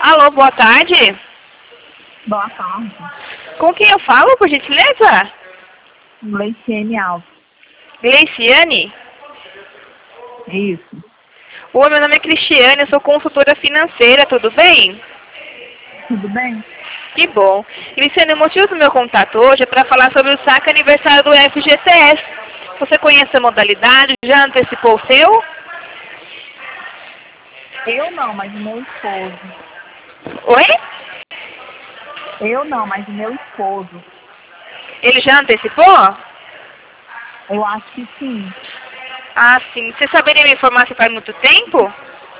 Alô, boa tarde. Boa tarde. Com quem eu falo, por gentileza? Leiciane Alves. Gleiciane? Isso. Oi, meu nome é Cristiane, eu sou consultora financeira, tudo bem? Tudo bem? Que bom. Gleiciane, o motivo do meu contato hoje é para falar sobre o saque aniversário do FGTS. Você conhece a modalidade? Já antecipou o seu? Eu não, mas o meu esposo. Oi? Eu não, mas o meu esposo. Ele já antecipou? Eu acho que sim. Ah, sim. Você saberia me informar se faz muito tempo?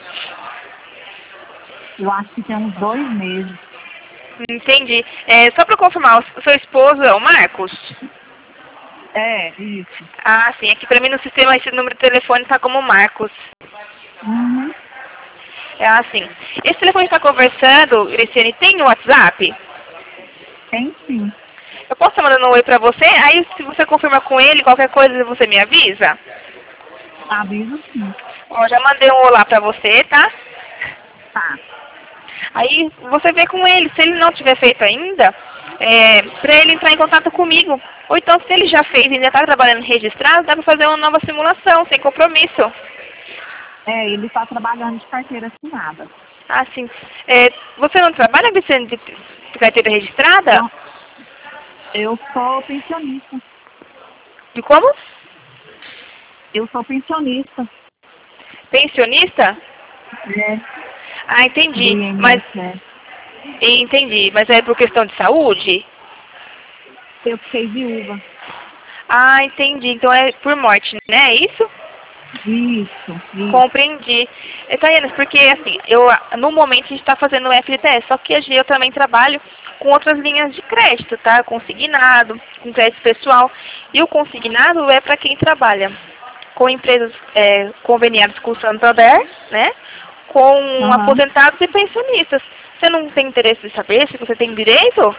Eu acho que tem uns 2 meses. Entendi. Só para confirmar, o seu esposo é o Marcos? É, isso. Ah, sim. Aqui para mim no sistema esse número de telefone está como Marcos. Uhum. É assim. Esse telefone que está conversando, Graciane, tem o WhatsApp? Tem sim. Eu posso estar mandando um oi para você? Aí se você confirma com ele, qualquer coisa você me avisa? Aviso sim. Ó, já mandei um olá para você, tá? Tá. Aí você vê com ele. Se ele não tiver feito ainda, para ele entrar em contato comigo. Ou então se ele já fez e ainda está trabalhando registrado, dá para fazer uma nova simulação, sem compromisso. É, ele está trabalhando de carteira assinada. Ah, sim. Você não trabalha, Vicente, de carteira registrada? Não, eu sou pensionista. De como? Eu sou pensionista. Pensionista? É, Ah, do entendi. INSS. Entendi. Mas é por questão de saúde? Eu fiquei viúva. Ah, entendi. Então é por morte, né? É isso? Isso. Compreendi. Taiana, porque assim, no momento a gente está fazendo o FGTS, só que eu também trabalho com outras linhas de crédito, tá? Consignado, com crédito pessoal. E o consignado é para quem trabalha com empresas conveniadas com o Santander, né? Com Aham. aposentados e pensionistas. Você não tem interesse de saber se você tem direito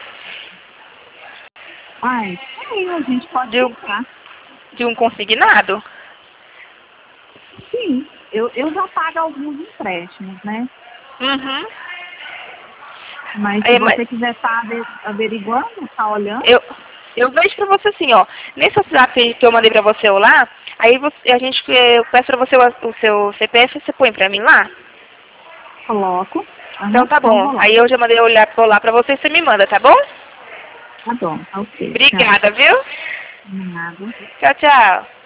Ai, aí a gente pode de um, tentar. de um consignado? Sim, eu já pago alguns empréstimos, né? Uhum. Mas se Mas você quiser estar averiguando, tá olhando, eu vejo pra você assim, ó. Nesse WhatsApp que eu mandei pra você lá, aí eu peço pra você o seu CPF, você põe pra mim lá? coloco. Então Aham, tá então bom. vou lá. Aí eu já mandei olhar lá pra você e você me manda, tá bom? Tá bom, ok, tchau. Obrigada, viu? Nada. Tchau, tchau.